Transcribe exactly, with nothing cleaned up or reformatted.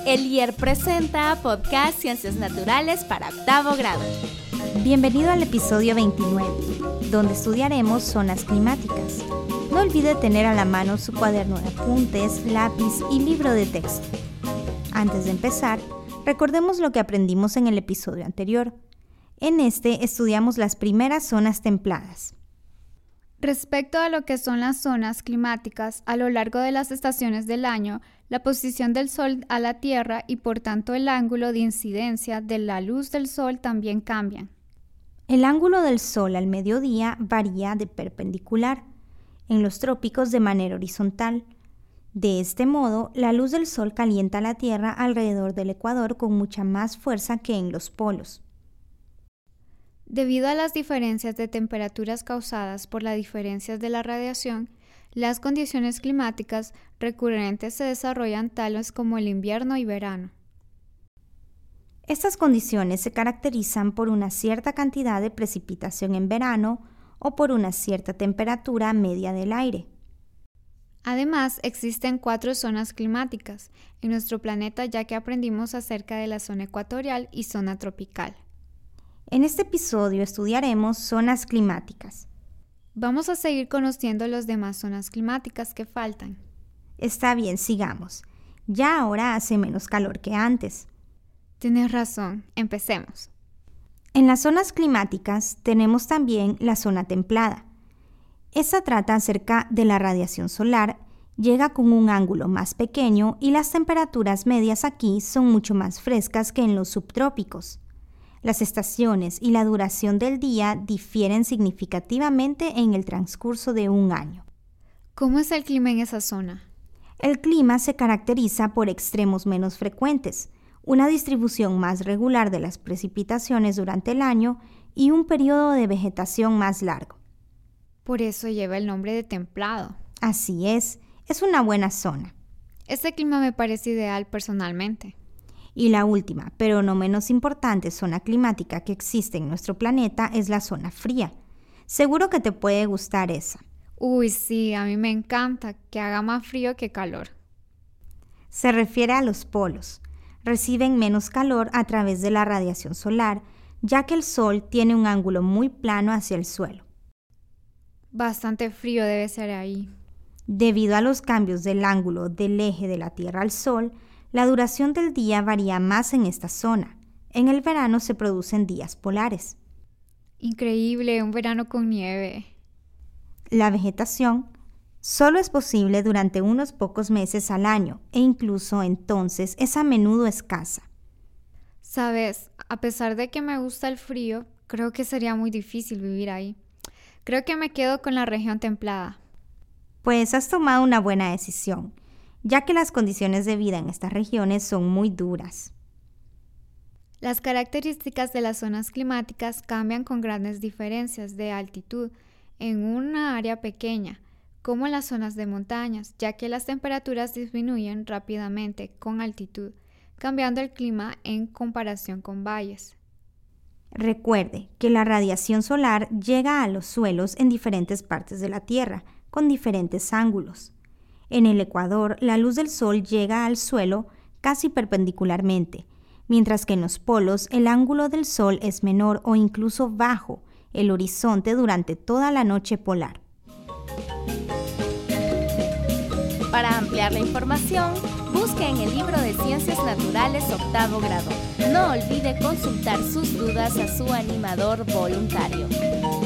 El I E R presenta Podcast Ciencias Naturales para octavo grado. Bienvenido al episodio veintinueve, donde estudiaremos zonas climáticas. No olvide tener a la mano su cuaderno de apuntes, lápiz y libro de texto. Antes de empezar, recordemos lo que aprendimos en el episodio anterior. En este estudiamos las primeras zonas templadas. Respecto a lo que son las zonas climáticas, a lo largo de las estaciones del año, la posición del Sol a la Tierra y por tanto el ángulo de incidencia de la luz del Sol también cambian. El ángulo del Sol al mediodía varía de perpendicular, en los trópicos de manera horizontal. De este modo, la luz del Sol calienta la Tierra alrededor del ecuador con mucha más fuerza que en los polos. Debido a las diferencias de temperaturas causadas por las diferencias de la radiación, las condiciones climáticas recurrentes se desarrollan tales como el invierno y verano. Estas condiciones se caracterizan por una cierta cantidad de precipitación en verano o por una cierta temperatura media del aire. Además, existen cuatro zonas climáticas en nuestro planeta, ya que aprendimos acerca de la zona ecuatorial y zona tropical. En este episodio estudiaremos zonas climáticas. Vamos a seguir conociendo las demás zonas climáticas que faltan. Está bien, sigamos. Ya ahora hace menos calor que antes. Tienes razón, empecemos. En las zonas climáticas tenemos también la zona templada. Esta trata acerca de la radiación solar, llega con un ángulo más pequeño y las temperaturas medias aquí son mucho más frescas que en los subtrópicos. Las estaciones y la duración del día difieren significativamente en el transcurso de un año. ¿Cómo es el clima en esa zona? El clima se caracteriza por extremos menos frecuentes, una distribución más regular de las precipitaciones durante el año y un periodo de vegetación más largo. Por eso lleva el nombre de templado. Así es, es una buena zona. Este clima me parece ideal personalmente. Y la última, pero no menos importante zona climática que existe en nuestro planeta es la zona fría. Seguro que te puede gustar esa. Uy, sí, a mí me encanta que haga más frío que calor. Se refiere a los polos. Reciben menos calor a través de la radiación solar, ya que el Sol tiene un ángulo muy plano hacia el suelo. Bastante frío debe ser ahí. Debido a los cambios del ángulo del eje de la Tierra al Sol, la duración del día varía más en esta zona. En el verano se producen días polares. Increíble, un verano con nieve. La vegetación solo es posible durante unos pocos meses al año e incluso entonces es a menudo escasa. Sabes, a pesar de que me gusta el frío, creo que sería muy difícil vivir ahí. Creo que me quedo con la región templada. Pues has tomado una buena decisión, ya que las condiciones de vida en estas regiones son muy duras. Las características de las zonas climáticas cambian con grandes diferencias de altitud en una área pequeña, como en las zonas de montañas, ya que las temperaturas disminuyen rápidamente con altitud, cambiando el clima en comparación con valles. Recuerde que la radiación solar llega a los suelos en diferentes partes de la Tierra, con diferentes ángulos. En el ecuador, la luz del Sol llega al suelo casi perpendicularmente, mientras que en los polos el ángulo del Sol es menor o incluso bajo el horizonte durante toda la noche polar. Para ampliar la información, busque en el libro de Ciencias Naturales octavo grado. No olvide consultar sus dudas a su animador voluntario.